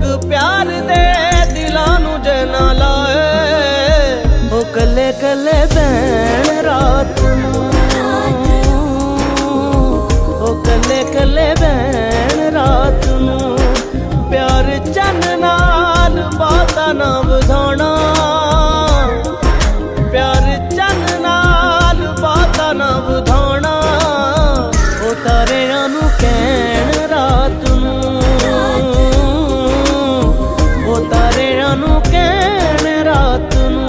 प्यार दे दिलां नूं जे ना लाए, ओ कले कले बैण रात नूं, ओ कले कले बैण रात नूं। प्यार चन नाल बातां ना वधाणा, प्यार चन नाल बातां ना वधाणा, ओ तारियां नूं कहण रात नूं, ओ तारियां नूं कहण रात नूं।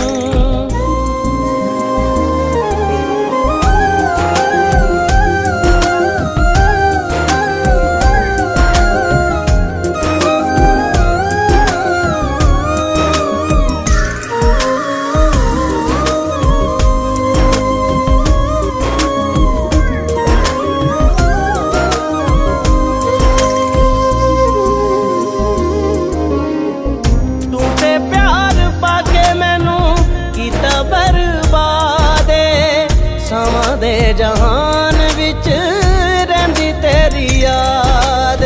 दे जहान विच रहिंदी तेरी याद,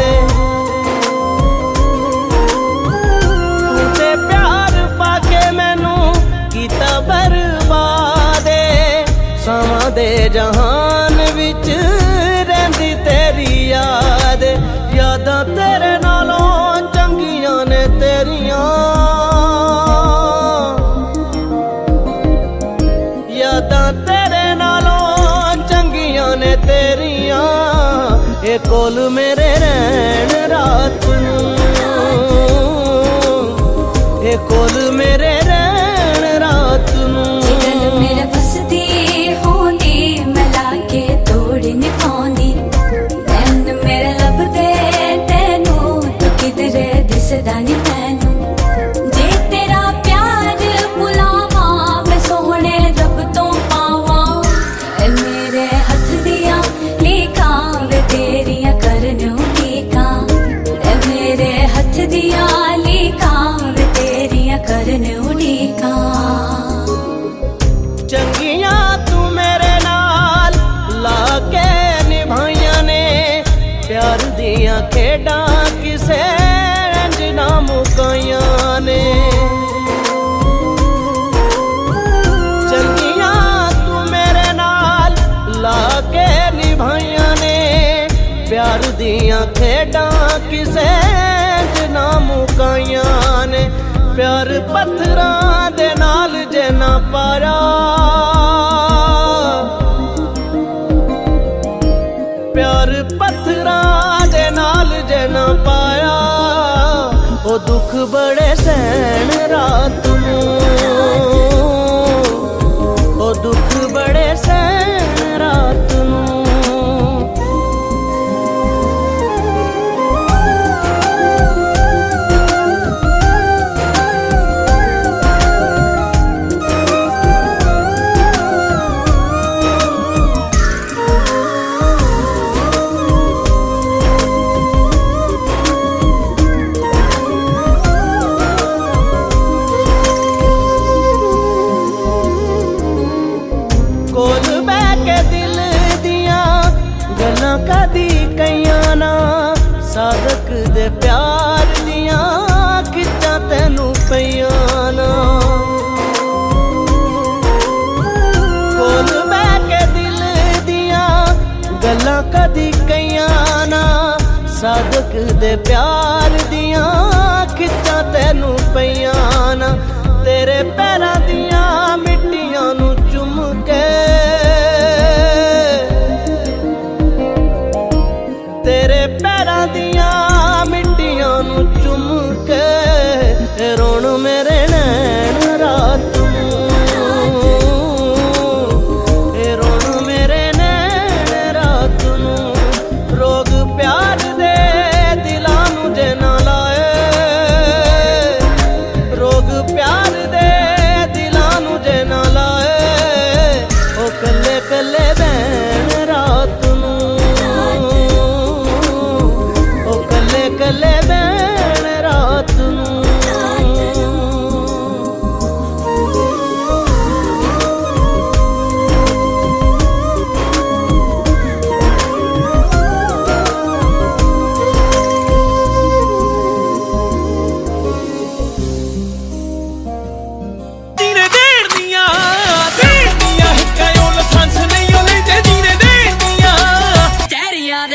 तू ते प्यार पाके मैनू कीता बर्बाद। सावां दे जहान विच रहिंदी तेरी याद, यादां तेरे नालों चंगियां ने तेरियां, यादां तेरे नालों ने तेरियां। ए कोल मेरे रैन रात नूं, ए कोल मेरे रैन रात नूं। जिदल मेरे वसदी होंदी मैं लाके तोड़ नहीं पाउंदी, नैन मेरे लभदे तैनू तू किधरे दिसदा नहीं मैनू। जे तेरा प्यार बुलावां मैं सोहणे रब तो पावां, मेरे हथ दिया लेखा वे तेरिया करनू टीका, मेरे हथ दिया लेखा वे तेरिया करनू टीका। चंगियां तू मेरे नाल लाके निभाइयां ने, प्यार दियां खेडां किसे इंज ना मुकाइयां ने। लाके निभाइयां ने, प्यार दियां खेडां किसे ना मुकाइयां ने। प्यार पत्थरां दे नाल जे ना पाया, प्यार पत्थरां दे नाल जे ना पाया, ओ दुख बड़े सहन रात नूं, ओ दुख बड़े सहन रात नूं। कोल बह के दिल दियां गल्लां कदी कईयां ना, सादक दे प्यार दियां खिच्चां तैनू पईयां ना। कोल बह के दिल दियां गल्लां कदी कईयां ना, सादक दे प्यार दियां खिच्चां तैनू पईयां ना। तेरे पैरां दियां मिट्टियां नू चुम के, तेरे पैरां दियां मिट्टियां नू चुम के, रोण मेरे नैन रात नूं, रोण मेरे नैन रात नूं। रोग प्यार दे दिलां नू जे ना लाए, रोग प्यार दे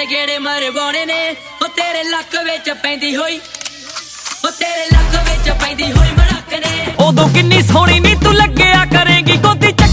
ਗੇੜੇ ਮਰਵਾਉਣੇ ਨੇ ਉਹ ਤੇਰੇ ਲੱਕ ਵਿੱਚ ਪੈਂਦੀ ਹੋਈ ਉਹ ਤੇਰੇ ਲੱਕ ਵਿੱਚ ਪੈਂਦੀ ਹੋਈ ਮੜਕ ਨੇ ਉਦੋਂ ਕਿੰਨੀ ਸੋਹਣੀ ਨੀ ਤੂੰ ਲੱਗਿਆ ਕਰੇਂਗੀ ਗੋਦੀ